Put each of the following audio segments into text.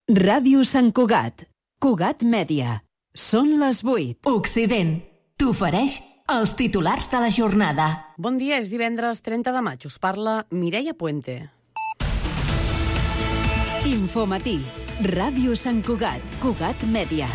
Ràdio Sant Cugat. Cugat Mèdia. Són les 8. Occident t'ofereix els titulars de la jornada. Bon dia, és divendres 30 de maig. Us parla Mireia Puente. Infomatí. Ràdio Sant Cugat. Cugat Mèdia.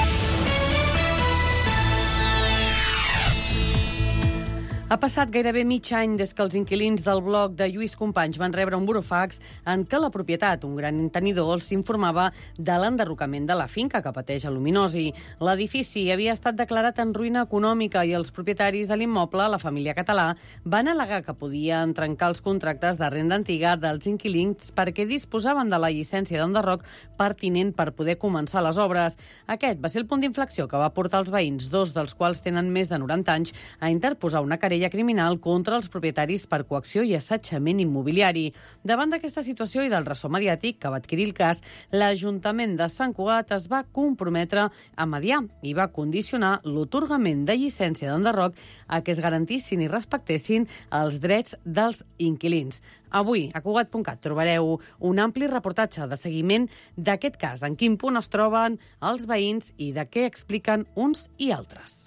Ha passat gairebé mig any des que els inquilins del bloc de Lluís Companys van rebre un burofax en què la propietat, un gran tenidor, els informava de l'enderrocament de la finca que pateix aluminosi. L'edifici havia estat declarat en ruïna econòmica i els propietaris de l'immoble, la família Català, van al·legar que podien trencar els contractes de renda antiga dels inquilins perquè disposaven de la llicència d'enderroc pertinent per poder començar les obres. Aquest va ser el punt d'inflexió que va portar els veïns, dos dels quals tenen més de 90 anys, a interposar una querella criminal contra els propietaris per coacció i assetjament immobiliari. Davant d'aquesta situació i del ressò mediàtic que va adquirir el cas, l'Ajuntament de Sant Cugat es va comprometre a mediar i va condicionar l'atorgament de llicència d'enderroc a que es garantissin i respectessin els drets dels inquilins. Avui, a Cugat.cat, trobareu un ampli reportatge de seguiment d'aquest cas, en quin punt es troben els veïns i de què expliquen uns i altres.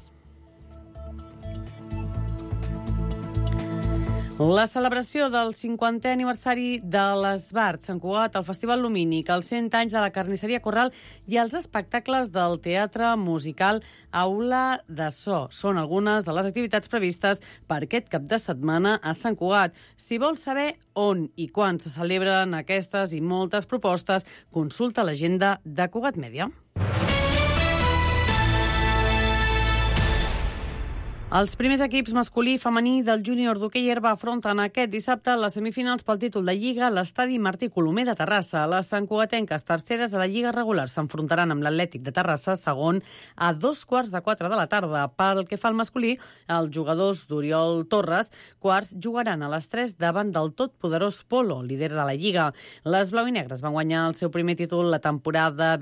La celebració del 50è aniversari de l'Esbart Sant Cugat, el Festival Lumínic, els 100 anys de la Carnisseria Corral i els espectacles del teatre musical Aula de So. Són algunes de les activitats previstes per aquest cap de setmana a Sant Cugat. Si vols saber on i quan se celebren aquestes i moltes propostes, consulta l'agenda de Cugat Mèdia. Els primers equips masculí i femení del júnior d'hoquei herba afronten aquest dissabte les semifinals pel títol de Lliga a l'estadi Martí Colomer de Terrassa. Les santcugatenques terceres a la Lliga regular s'enfrontaran amb l'Atlètic de Terrassa, segon, a 3:15 de la tarda. Pel que fa al masculí, els jugadors d'Oriol Torres, quarts, jugaran a les 3 davant del totpoderós Polo, líder de la Lliga. Les blau i negres van guanyar el seu primer títol la temporada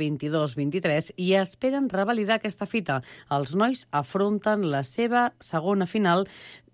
22-23 i esperen revalidar aquesta fita. Els nois afronten la seva segona final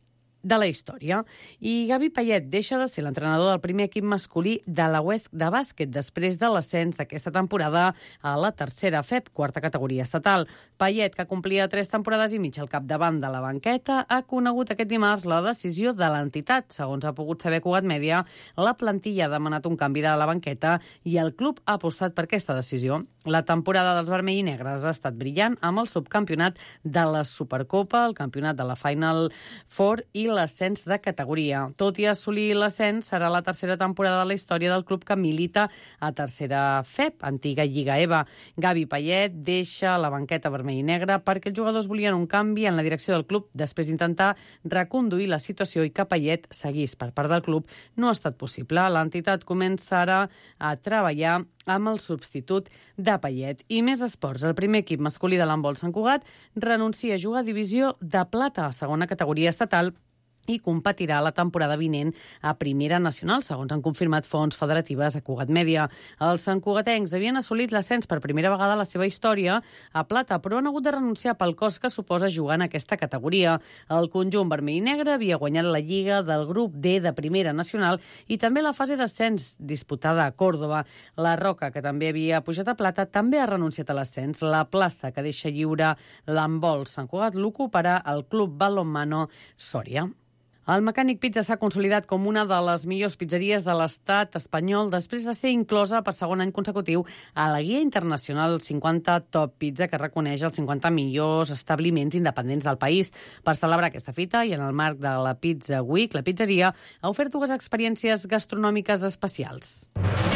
de la història. I Gavi Payet deixa de ser l'entrenador del primer equip masculí de la UESC de bàsquet després de l'ascens d'aquesta temporada a la tercera FEP, quarta categoria estatal. Payet, que complia 3 temporades i mig al capdavant de la banqueta, ha conegut aquest dimarts la decisió de l'entitat. Segons ha pogut saber Cugat Mèdia, la plantilla ha demanat un canvi de la banqueta i el club ha apostat per aquesta decisió. La temporada dels vermell i negres ha estat brillant amb el subcampionat de la Supercopa, el campionat de la Final Four i l'ascens de categoria. Tot i assolir l'ascens, serà la tercera temporada de la història del club que milita a tercera FEP, antiga Lliga EVA. Gavi Payet deixa la banqueta vermell i negra perquè els jugadors volien un canvi en la direcció del club després d'intentar reconduir la situació i que Payet seguís per part del club. No ha estat possible. L'entitat començarà a treballar amb el substitut de Payet. I més esports. El primer equip masculí de l'handbol Sant Cugat renuncia a jugar a divisió de plata, segona categoria estatal, i competirà la temporada vinent a Primera Nacional, segons han confirmat fonts federatives a Cugat Mèdia. Els santcugatencs havien assolit l'ascens per primera vegada a la seva història a plata, però han hagut de renunciar pel cost que suposa jugar en aquesta categoria. El conjunt vermell i negre havia guanyat la Lliga del grup D de Primera Nacional i també la fase d'ascens disputada a Còrdova. La Roca, que també havia pujat a plata, també ha renunciat a l'ascens. La plaça que deixa lliure l'handbol Sant Cugat l'ocuparà el Club Balonmano Sòria. El Mecànic Pizza s'ha consolidat com una de les millors pizzeries de l'estat espanyol després de ser inclosa per segon any consecutiu a la Guia Internacional 50 Top Pizza, que reconeix els 50 millors establiments independents del país. Per celebrar aquesta fita i en el marc de la Pizza Week, la pizzeria ha ofert 2 experiències gastronòmiques especials.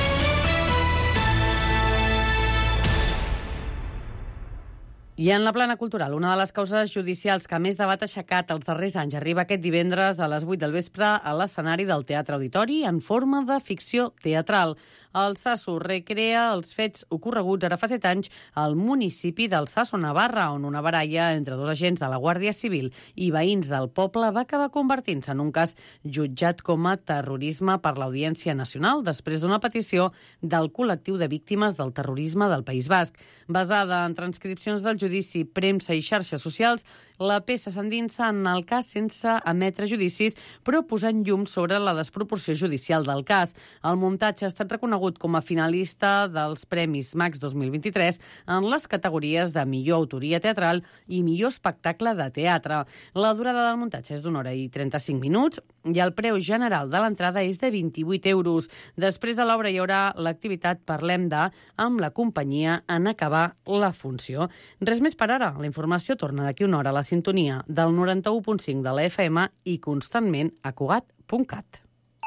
I en la plana cultural, una de les causes judicials que més debat ha aixecat els darrers anys arriba aquest divendres a les 8 del vespre a l'escenari del Teatre Auditori en forma de ficció teatral. El Sasso recrea els fets ocorreguts ara fa 7 anys al municipi del Sasso, Navarra, on una baralla entre 2 agents de la Guàrdia Civil i veïns del poble va acabar convertint-se en un cas jutjat com a terrorisme per l'Audiència Nacional després d'una petició del col·lectiu de víctimes del terrorisme del País Basc. Basada en transcripcions del judici, premsa i xarxes socials, la peça s'endinsa en el cas sense emetre judicis, però posant llum sobre la desproporció judicial del cas. El muntatge ha estat reconegut reconegut com a finalista dels Premis Max 2023 en les categories de millor autoria teatral i millor espectacle de teatre. La durada del muntatge és d'1 hora i 35 minuts i el preu general de l'entrada és de 28 euros. Després de l'obra hi haurà l'activitat Parlem de amb la companyia en acabar la funció. Res més per ara. La informació torna d'aquí una hora a la sintonia del 91.5 de la FM i constantment a Cugat.cat.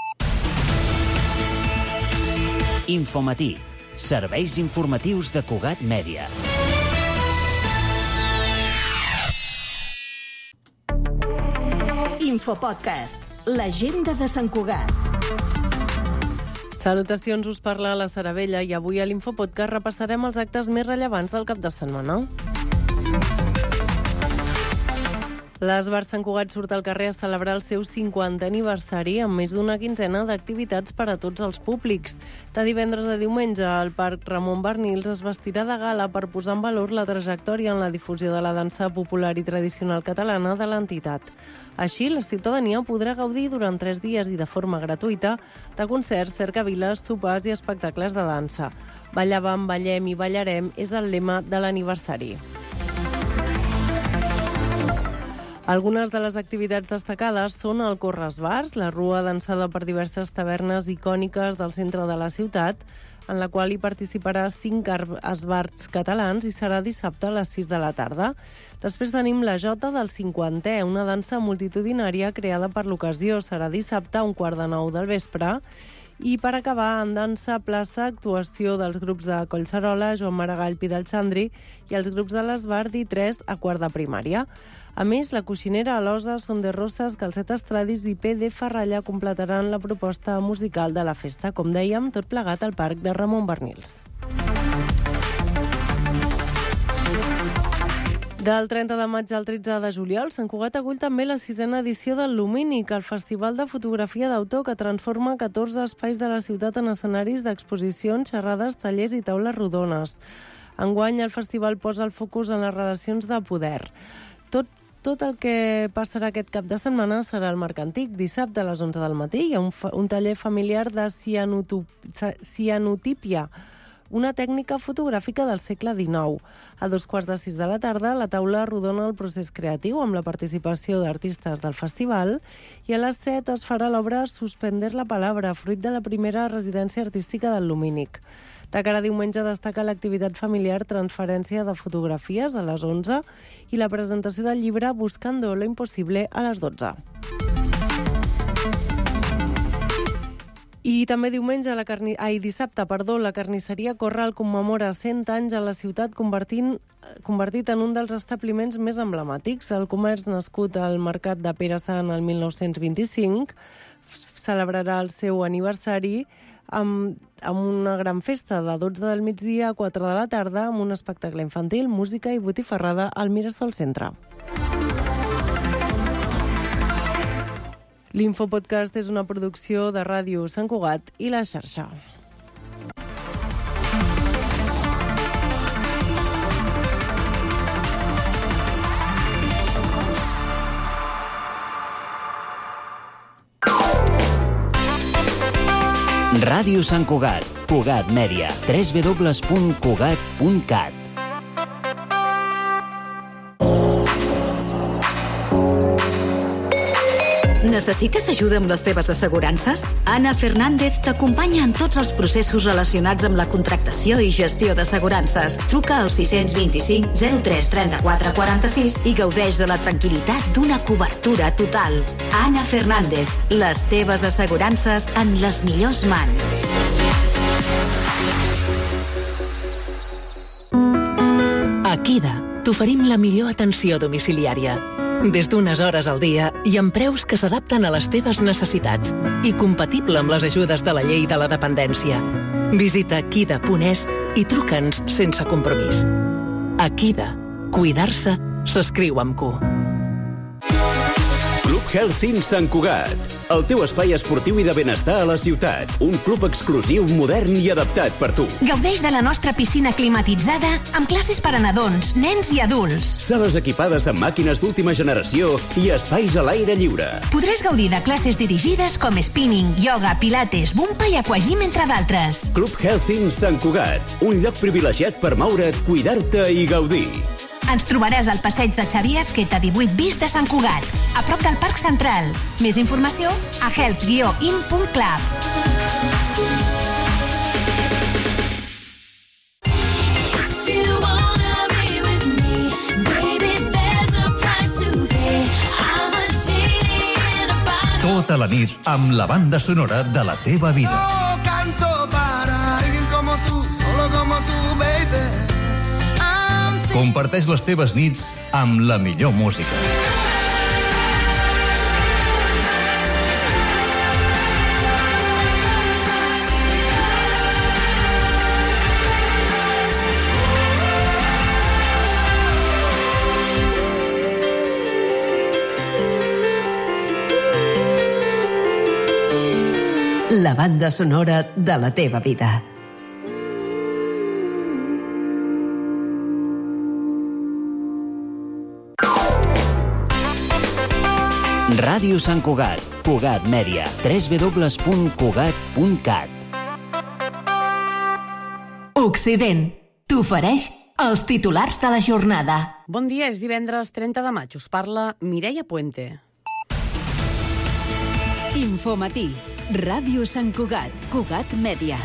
Infomatí. Serveis informatius de Cugat Mèdia. Infopodcast. L'agenda de Sant Cugat. Salutacions, us parla la Sara Vella i avui a l'Infopodcast repassarem els actes més rellevants del cap de setmana. L'Esbar Sant Cugat surt al carrer a celebrar el seu 50è aniversari amb més d'una quinzena d'activitats per a tots els públics. De divendres a diumenge, el Parc Ramon Barnils es vestirà de gala per posar en valor la trajectòria en la difusió de la dansa popular i tradicional catalana de l'entitat. Així, la ciutadania podrà gaudir durant 3 dies i de forma gratuïta de concerts, cercaviles, sopars i espectacles de dansa. Ballàvem, ballem i ballarem és el lema de l'aniversari. Algunes de les activitats destacades són el Corresbars, la rua dansada per diverses tavernes icòniques del centre de la ciutat, en la qual hi participarà 5 esbarts catalans i serà dissabte a les 6 de la tarda. Després tenim la Jota del 50è, una dansa multitudinària creada per l'ocasió. Serà dissabte a 8:45 del vespre. I per acabar, en dansa plaça, actuació dels grups de Collserola, Joan Maragall, Pidal Xandri i els grups de l'Esbart i3 a quart de primària. A més, la Coixinera, Alosa, Son de Roses, Calcet Estradis i PD Ferralla completaran la proposta musical de la festa, com dèiem, tot plegat al Parc de Ramon Barnils. Del 30 de maig al 13 de juliol, Sant Cugat acull també la 6a edició del Lumínic, el festival de fotografia d'autor que transforma 14 espais de la ciutat en escenaris d'exposicions, xerrades, tallers i taules rodones. Enguany, el festival posa el focus en les relacions de poder. Tot el que passarà aquest cap de setmana serà al Marc Antic. Dissabte a les 11 del matí hi ha un taller familiar de cianotípia, una tècnica fotogràfica del segle XIX. A 5:45 de la tarda, la taula rodona el procés creatiu amb la participació d'artistes del festival i a les 7 es farà l'obra Suspender la Palabra, fruit de la primera residència artística del Lumínic. De cara a diumenge destaca l'activitat familiar Transferència de fotografies a les 11 i la presentació del llibre Buscando lo Imposible a les 12. I també dissabte, la carnisseria Corral commemora 100 anys a la ciutat convertit en un dels establiments més emblemàtics. El comerç nascut al mercat de Pere Sant el 1925 celebrarà el seu aniversari amb una gran festa de 12 del migdia a 4 de la tarda amb un espectacle infantil, música i botifarrada al Mirasol Centre. L'Infopodcast és una producció de Ràdio Sant Cugat i La Xarxa. Ràdio Sant Cugat, Cugat Mèdia, www.cugat.cat. Necessites ajuda amb les teves assegurances? Anna Fernández t'acompanya en tots els processos relacionats amb la contractació i gestió d'assegurances. Truca al 625 03 34 46 i gaudeix de la tranquil·litat d'una cobertura total. Anna Fernández, les teves assegurances en les millors mans. A Kida t'oferim la millor atenció domiciliària. Des d'unes hores al dia i amb preus que s'adapten a les teves necessitats i compatible amb les ajudes de la llei de la dependència. Visita kida.es i truca'ns sense compromís. A Kida, cuidar-se s'escriu amb Q. Club Health Sant Cugat, el teu espai esportiu i de benestar a la ciutat. Un club exclusiu, modern i adaptat per tu. Gaudeix de la nostra piscina climatitzada amb classes per a nadons, nens i adults. Sales equipades amb màquines d'última generació i espais a l'aire lliure. Podràs gaudir de classes dirigides com spinning, yoga, pilates, bumpa i aquagym, entre d'altres. Club Health Sant Cugat, un lloc privilegiat per moure't, cuidar-te i gaudir. Ens trobaràs al passeig de Xavier Azqueta 18 bis de Sant Cugat, a prop del Parc Central. Més informació a health-in.club. Tota la nit amb la banda sonora de la teva vida. No canto para alguien como tú, solo como tú, baby. Comparteix les teves nits amb la millor música. La banda sonora de la teva vida. Ràdio Sant Cugat, Cugat Mèdia, www.cugat.cat. Occident t'ofereix els titulars de la jornada. Bon dia, és divendres 30 de maig. Us parla Mireia Puente. Infomatí. Ràdio Sant Cugat, Cugat Mèdia.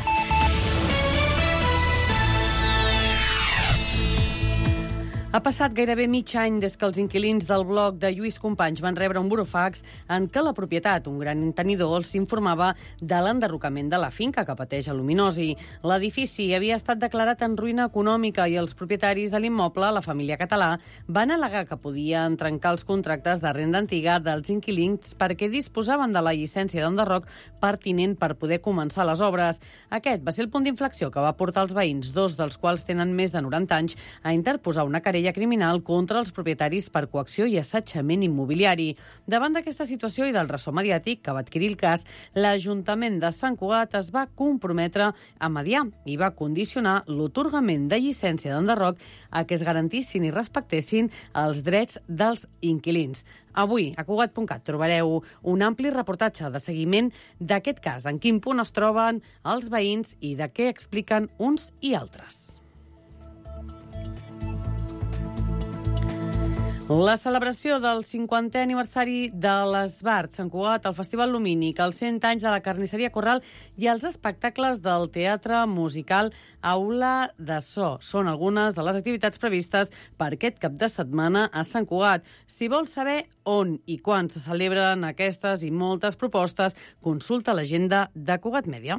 Ha passat gairebé mig any des que els inquilins del bloc de Lluís Companys van rebre un burofax en què la propietat, un gran tenidor, els informava de l'enderrocament de la finca que pateix a Luminosi. L'edifici havia estat declarat en ruïna econòmica i els propietaris de l'immoble, la família Català, van al·legar que podien trencar els contractes de renda antiga dels inquilins perquè disposaven de la llicència d'enderroc pertinent per poder començar les obres. Aquest va ser el punt d'inflexió que va portar els veïns, dos dels quals tenen més de 90 anys, a interposar una querella criminal contra els propietaris per coacció i assetjament immobiliari. Davant d'aquesta situació i del ressò mediàtic que va adquirir el cas, l'Ajuntament de Sant Cugat es va comprometre a mediar i va condicionar l'atorgament de llicència d'enderroc a que es garantissin i respectessin els drets dels inquilins. Avui, a Cugat.cat, trobareu un ampli reportatge de seguiment d'aquest cas, en quin punt es troben els veïns i de què expliquen uns i altres. La celebració del 50è aniversari de l'Esbart Sant Cugat, el Festival Lumínic, els 100 anys de la Carnisseria Corral i els espectacles del teatre musical Aula de So són algunes de les activitats previstes per aquest cap de setmana a Sant Cugat. Si vols saber on i quan se celebren aquestes i moltes propostes, consulta l'agenda de Cugat Mèdia.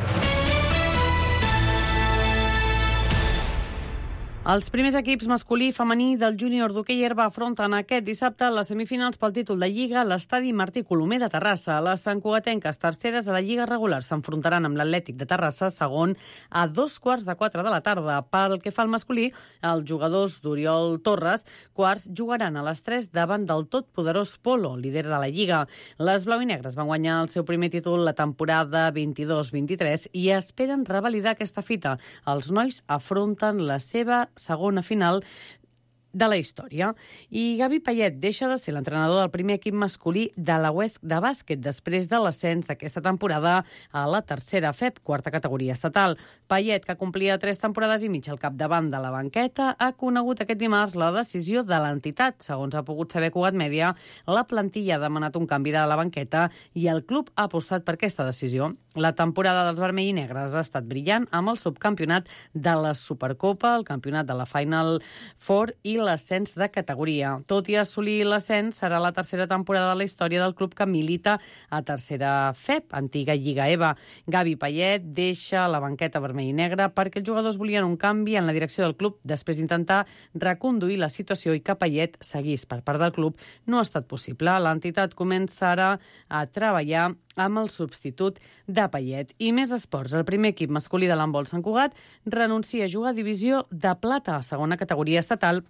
Els primers equips masculí i femení del júnior d'hoquei herba afronten aquest dissabte les semifinals pel títol de Lliga a l'estadi Martí Colomer de Terrassa. Les santcugatenques terceres a la Lliga regular s'enfrontaran amb l'Atlètic de Terrassa, segon, a 3:15 de la tarda. Pel que fa al masculí, els jugadors d'Oriol Torres, quarts, jugaran a les 3 davant del totpoderós Polo, líder de la Lliga. Les blau i negres van guanyar el seu primer títol la temporada 22-23 i esperen revalidar aquesta fita. Els nois afronten la seva segona final de la història. I Gavi Payet deixa de ser l'entrenador del primer equip masculí de la UESC de bàsquet després de l'ascens d'aquesta temporada a la tercera FEP, quarta categoria estatal. Payet, que complia 3 temporades i mitja al capdavant de la banqueta, ha conegut aquest dimarts la decisió de l'entitat. Segons ha pogut saber Cugat Mèdia, la plantilla ha demanat un canvi de la banqueta i el club ha apostat per aquesta decisió. La temporada dels vermell i negres ha estat brillant amb el subcampionat de la Supercopa, el campionat de la Final Four i l'ascens de categoria. Tot i assolir l'ascens, serà la tercera temporada de la història del club que milita a tercera FEP, antiga Lliga EVA. Gavi Payet deixa la banqueta vermell i negra perquè els jugadors volien un canvi en la direcció del club després d'intentar reconduir la situació i que Payet seguís per part del club. No ha estat possible. L'entitat començarà a treballar amb el substitut de Payet. I més esports. El primer equip masculí de l'handbol Sant Cugat renuncia a jugar a divisió de plata, segona categoria estatal,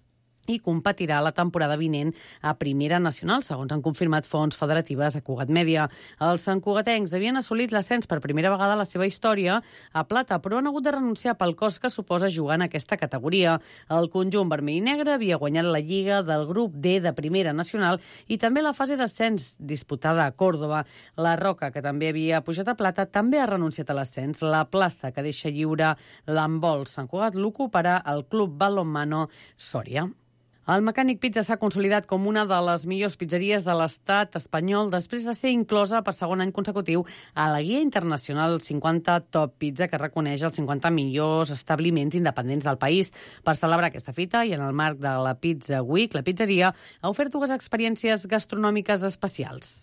i competirà la temporada vinent a Primera Nacional, segons han confirmat fonts federatives a Cugat Mèdia. Els santcugatencs havien assolit l'ascens per primera vegada a la seva història a plata, però han hagut de renunciar pel cost que suposa jugar en aquesta categoria. El conjunt vermell i negre havia guanyat la Lliga del grup D de Primera Nacional i també la fase d'ascens disputada a Còrdova. La Roca, que també havia pujat a plata, també ha renunciat a l'ascens. La plaça que deixa lliure l'handbol Sant Cugat l'ocuparà el Club Balonmano Sòria. El Mecànic Pizza s'ha consolidat com una de les millors pizzeries de l'estat espanyol després de ser inclosa per segon any consecutiu a la Guia Internacional 50 Top Pizza, que reconeix els 50 millors establiments independents del país. Per celebrar aquesta fita i en el marc de la Pizza Week, la pizzeria ha ofert 2 experiències gastronòmiques especials.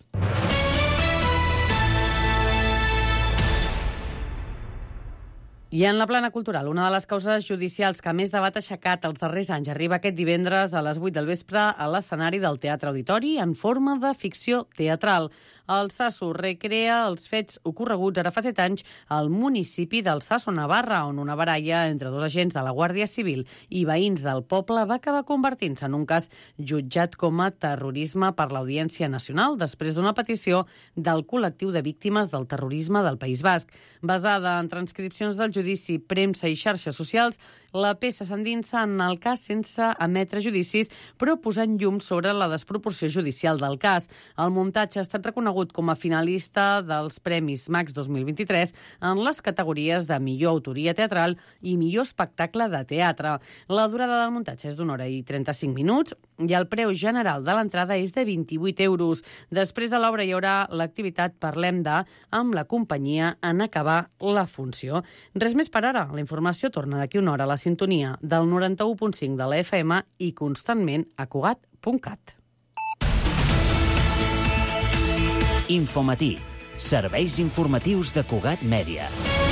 I en la plana cultural, una de les causes judicials que més debat ha aixecat els darrers anys arriba aquest divendres a les 8 del vespre a l'escenari del Teatre Auditori en forma de ficció teatral. El Sasso recrea els fets ocorreguts ara fa 7 anys al municipi del Sasso, Navarra, on una baralla entre 2 agents de la Guàrdia Civil i veïns del poble va acabar convertint-se en un cas jutjat com a terrorisme per l'Audiència Nacional després d'una petició del col·lectiu de víctimes del terrorisme del País Basc. Basada en transcripcions del judici, premsa i xarxes socials, la peça s'endinsa en el cas sense emetre judicis, però posant llum sobre la desproporció judicial del cas. El muntatge ha estat reconegut com a finalista dels Premis Max 2023 en les categories de millor autoria teatral i millor espectacle de teatre. La durada del muntatge és d'1 hora i 35 minuts i el preu general de l'entrada és de 28 euros. Després de l'obra hi haurà l'activitat Parlem de amb la companyia en acabar la funció. Res més per ara. La informació torna d'aquí una hora a la sintonia del 91.5 de la FM i constantment a Cugat.cat. Infomatí. Serveis informatius de Cugat Mèdia.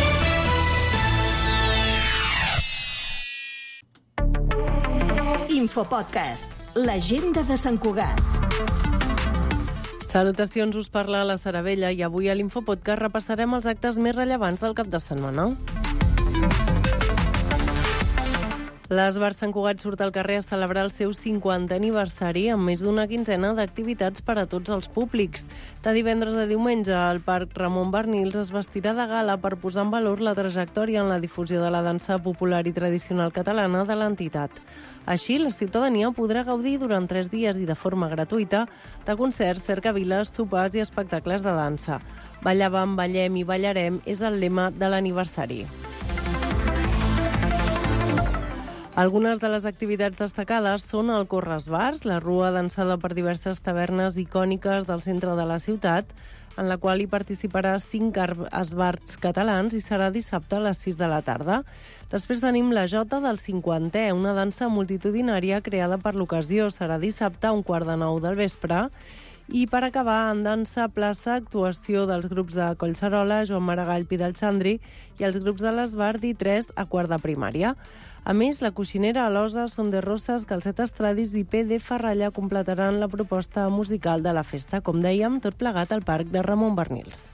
Infopodcast. L'agenda de Sant Cugat. Salutacions, us parla la Sara Vella i avui a l'Infopodcast repassarem els actes més rellevants del cap de setmana. L'Esbar Sant Cugat surt al carrer a celebrar el seu 50è aniversari amb més d'una quinzena d'activitats per a tots els públics. De divendres a diumenge, el Parc Ramon Barnils es vestirà de gala per posar en valor la trajectòria en la difusió de la dansa popular i tradicional catalana de l'entitat. Així, la ciutadania podrà gaudir durant 3 dies i de forma gratuïta de concerts, cercaviles, sopars i espectacles de dansa. Ballàvem, ballem i ballarem és el lema de l'aniversari. Algunes de les activitats destacades són el Corresbars, la rua dansada per diverses tavernes icòniques del centre de la ciutat, en la qual hi participarà 5 esbarts catalans i serà dissabte a les 6 de la tarda. Després tenim la Jota del 50è, una dansa multitudinària creada per l'ocasió. Serà dissabte a 8:45 del vespre. I per acabar, en dansa plaça, actuació dels grups de Collserola, Joan Maragall, Pi del Xandri i els grups de l'Esbart i 3 a quart de primària. A més, la Coixinera, Alosa, Son de Roses, Calcet Estradis i PD Ferralla completaran la proposta musical de la festa, com dèiem, tot plegat al Parc de Ramon Barnils.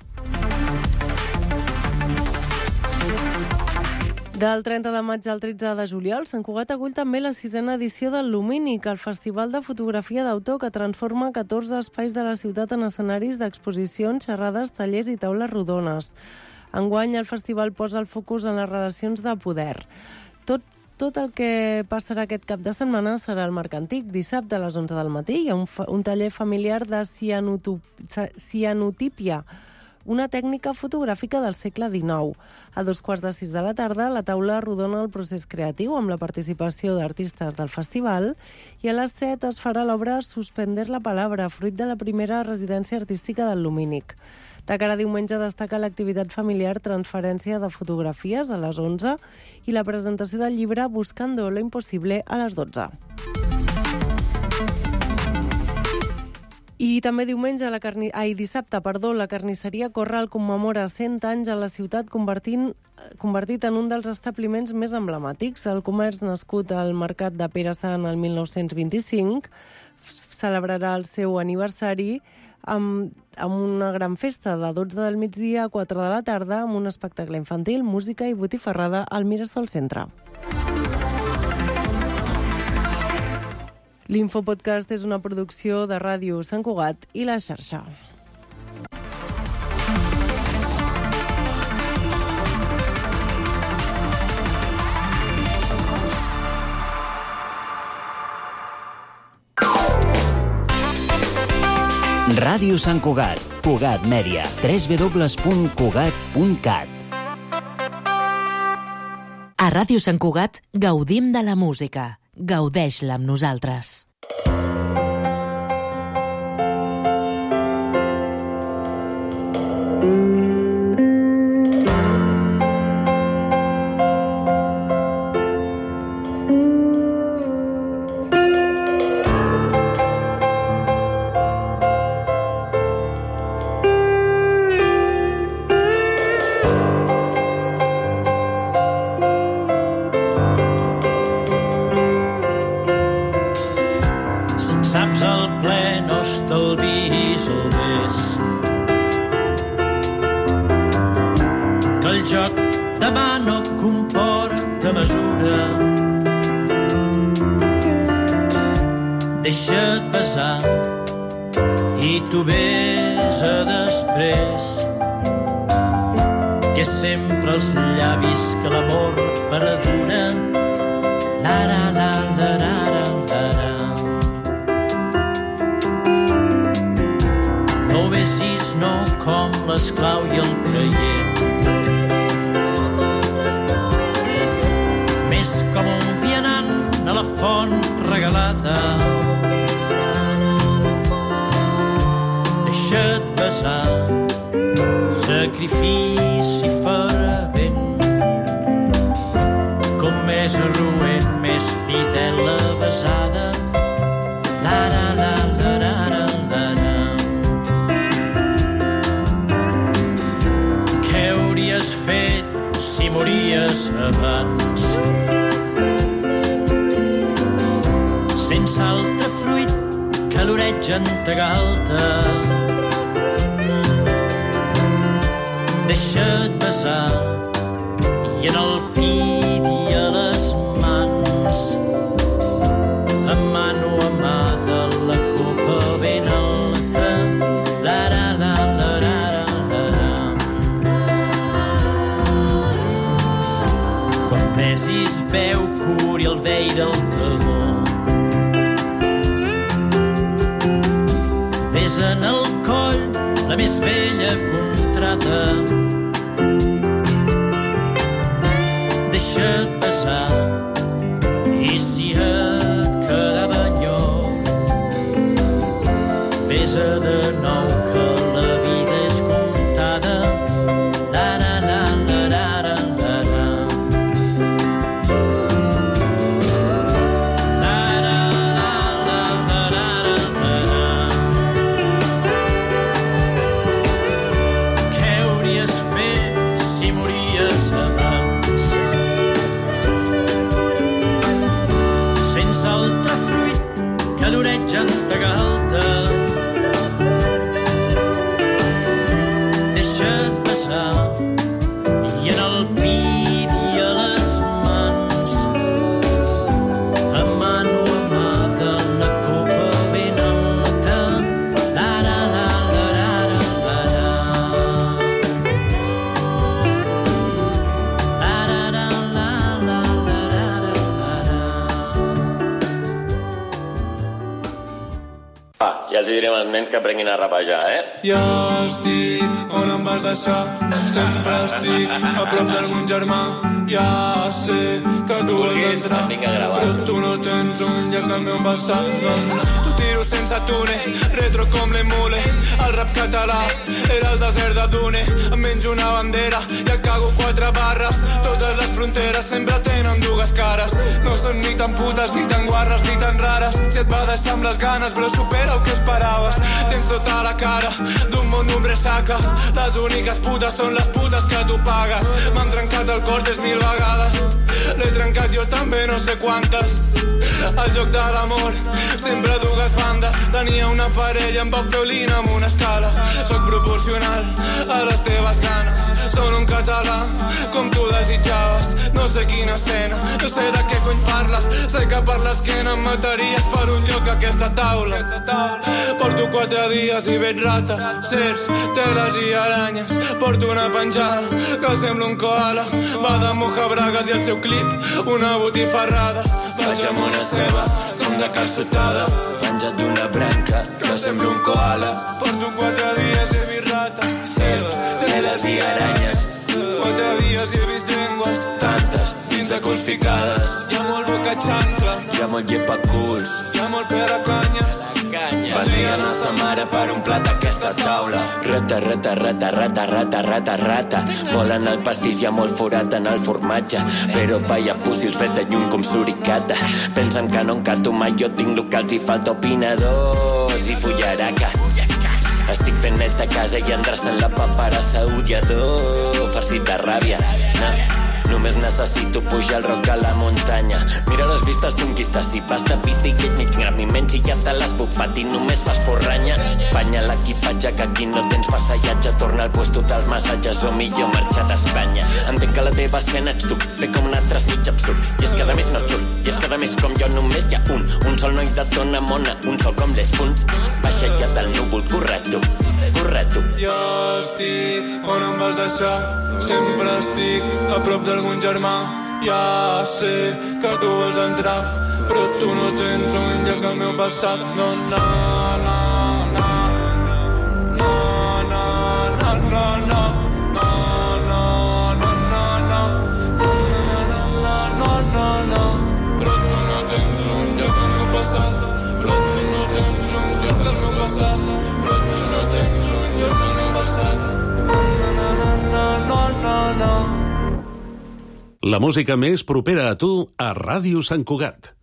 Del 30 de maig al 13 de juliol, Sant Cugat acull també la 6a edició del Lumínic, el festival de fotografia d'autor que transforma 14 espais de la ciutat en escenaris d'exposicions, xerrades, tallers i taules rodones. Enguany, el festival posa el focus en les relacions de poder. Tot el que passarà aquest cap de setmana serà al Marc Antic. Dissabte a les 11 del matí hi ha un taller familiar de cianotípia, una tècnica fotogràfica del segle XIX. A 5:45 de la tarda, la taula rodona el procés creatiu amb la participació d'artistes del festival i a les 7 es farà l'obra Suspender la Palabra, fruit de la primera residència artística del Lumínic. De cara a diumenge destaca l'activitat familiar Transferència de fotografies a les 11 i la presentació del llibre Buscando lo Imposible a les 12. I també dissabte, la carnisseria Corral commemora 100 anys a la ciutat convertit en un dels establiments més emblemàtics. El comerç nascut al mercat de Pere Sant el 1925 celebrarà el seu aniversari amb una gran festa de 12 del migdia a 4 de la tarda amb un espectacle infantil, música i botifarrada al Mirasol Centre. L'Infopodcast és una producció de Ràdio Sant Cugat i La Xarxa. Ràdio Sant Cugat, Cugat Mèdia, www.cugat.cat. A Ràdio Sant Cugat gaudim de la música. Gaudeix-la amb nosaltres. Deixa't besar i tu besa després, que és sempre els llavis que l'amor perdura. La la la la la la la. No besis no com l'esclau i el creient, més com un vianant a la font regalada. Deixa't besar, sacrifici fervent, com més roent, més fidel la besada. La la la la la la la. Què hauries fet si mories abans? Sense altre fruit que l'oreig en ta galta. Deixa't besar i en el pit i a les mans, a mano amada, la copa ben alta. La la la la la la la. Quan pesis veu, curi el veire el temor, besa en el coll la més vella contrada. Deixa't besar i si et quedava enyor, besa de nou que la vida és comptada. La la la la la la la la. La la la la la la la la. Què hauries fet si mories abans? Sense altre fruit que l'oreig en ta galta. Deixa't besar i en el pit i a les mans, a mano amada, la copa ben alta. La la la la la la la. La la la la la la la. Ja els direm als nens que aprenguin a rapejar, Ja estic on em vas deixar, sempre estic a prop d'algun germà. Ja sé que tu vols entrar, però tu no tens un lloc al meu passat. Tu tiro sense túnel, retro com l'emule. El rap català era el desert de Dune. Em menjo una bandera i et cago 4 barres. Totes les fronteres sempre tenen dues cares. No són ni tan putes, ni tan guarres, ni tan rares. Si et va deixar amb les ganes, però supera el que esperaves. Tens tota la cara d'un món d'un ressaca. Les úniques putes són les putes que tu pagues. M'han trencat el cor 10.000 vegades. L'he trencat jo també no sé quantes. El joc de l'amor, sempre dues bandes. Tenia una parella amb Pau Feolina amb una escala. Soc proporcional a les teves ganes. Són un català com tu desitjaves. No sé quina escena, no sé de què cony parla. paraules. Sé que per l'esquena em mataries per un lloc a aquesta taula. Porto 4 dies i veig rates, serps, teles i aranyes. Porto una penjada que sembla un koala. Va de moja bragues i el seu clip una botifarrada. Vaig amb una ceba, com de calçotada, penjat d'una branca que sembla un koala. Porto 4 dies i he vist rates, serps, teles i aranyes. 4 dies i he vist llengües, tantes, dins de culs ficades. Hi ha molt boca xancla, hi ha molt llepaculs, hi ha molt peracanya. Valien a sa mare per un plat d'aquesta taula. Rata, rata, rata, rata, rata, rata, rata. Volen el pastís, hi ha molt forat en el formatge. Però vaya pussi, els veig de lluny com suricata. Pensen que no encato mai, jo tinc locals i falta opinadors i fullaraca. Estic fent net a casa i endreçant la paperassa odiador, farcit de ràbia. No, només necessito pujar el roc a la muntanya. Mira les vistes conquistes, si pasta, pista i llet mig gram immens i ja te l'has bufat i només fas forranya. Banya l'equipatge que aquí no tens passallatge, torna al puesto dels massatges o millor marxar d'Espanya. Entenc que la teva escena ets tu, fer com un altre mig absurd. I és que a més no surt, i és que a més com jo només hi ha un sol noi de tona mona, un sol com les punts. Baixa ja del núvol, corre tu. Jo estic on em vas deixar, sempre estic a prop d'algun germà. Ja sé que tu vols entrar, però tu no tens un lloc al meu passat. No, no, no, no, no, no, no, no, no, no, no, no, no, no, no, però tu no tens un lloc al meu passat, però tu no tens un lloc al meu passat, però tu no tens un lloc al meu passat. No, no, no, no, no, no. La música més propera a tu a Ràdio Sant Cugat.